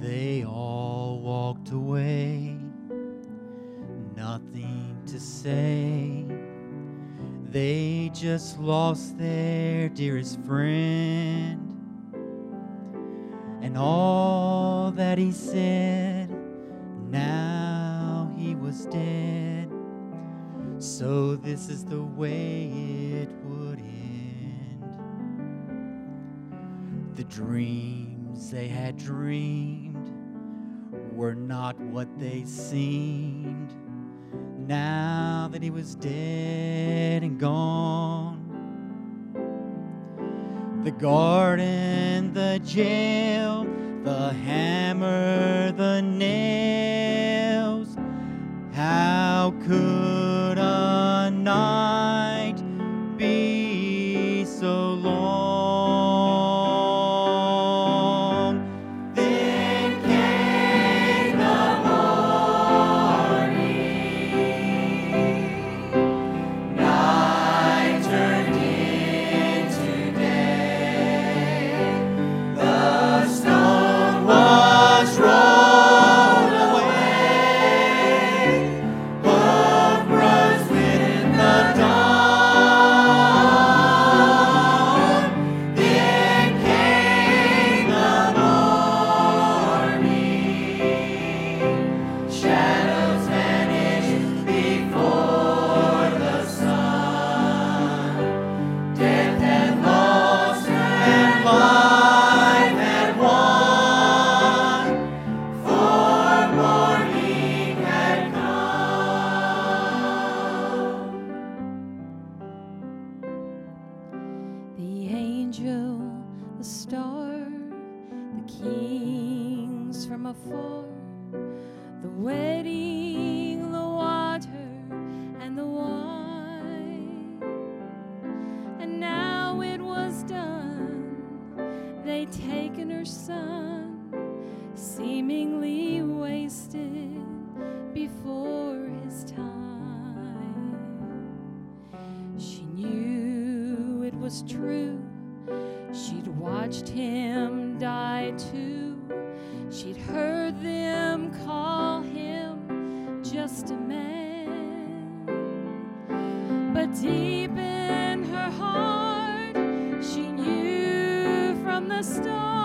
They all walked away, nothing to say. They just lost their dearest friend, and all that he said, now he was dead. So this is the way it would end. The dreams they had dreamed were not what they seemed. Now that he was dead and gone, the garden, the jail, the hammer, the nails, how could a night be so long? Then came the morning, night turned into day, the stone was rolled away, hope rose with the dawn. Then came the morning, shadows vanished before the sun. Death had lost and life had won, for morning had come. The angel, the star, the kings from afar, the wedding, the water, and the wine. And now it was done. They'd taken her son, seemingly wasted before his time. She knew it was true. She'd watched him die too. She'd heard them call him just a man. But deep in her heart, she knew from the start